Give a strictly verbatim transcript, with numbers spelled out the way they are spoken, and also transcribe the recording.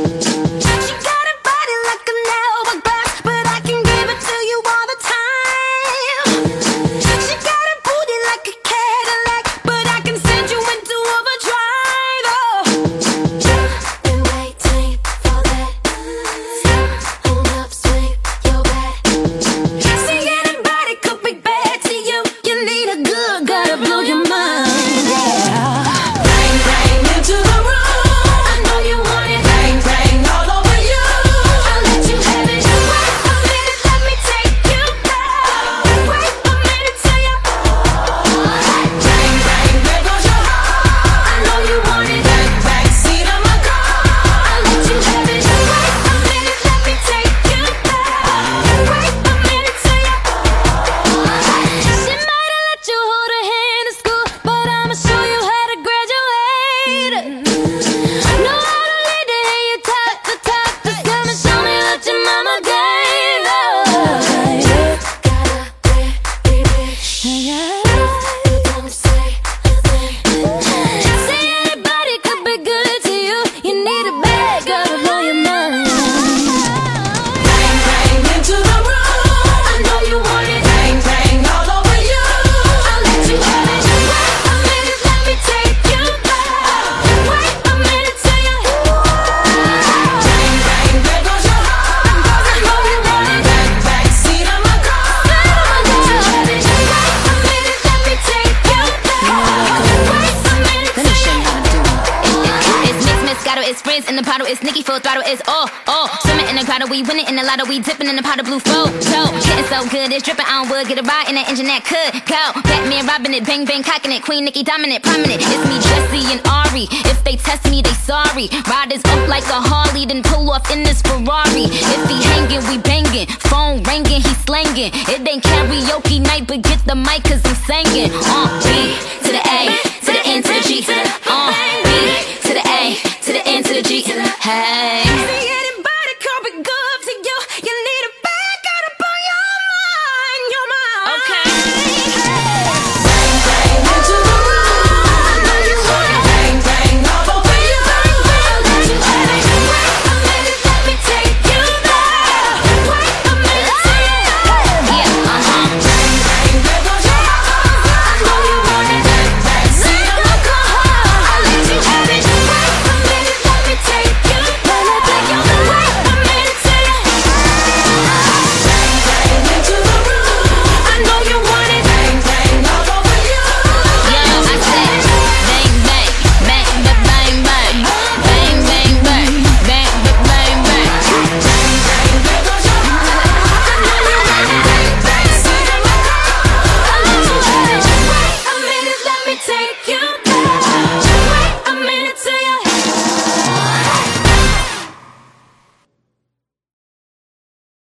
It's frizz in the bottle, it's Nicki full throttle, it's all, all. Swimming in the grotto, we winning in the lotto, we dipping in the pot of blue flow. So, getting so good, it's dripping on wood, get a ride in that engine that could go. Batman robbing it, bang bang cocking it, Queen Nicki dominant, prominent. It's me, Jessie and Ari. If they test me, they sorry. Riders up like a Harley, then pull off in this Ferrari. If he hanging, we banging. Phone ringing, he slanging. It ain't karaoke night, but get the mic cause I'm singing. Uh, B to the A, to the N to the G, uh, B to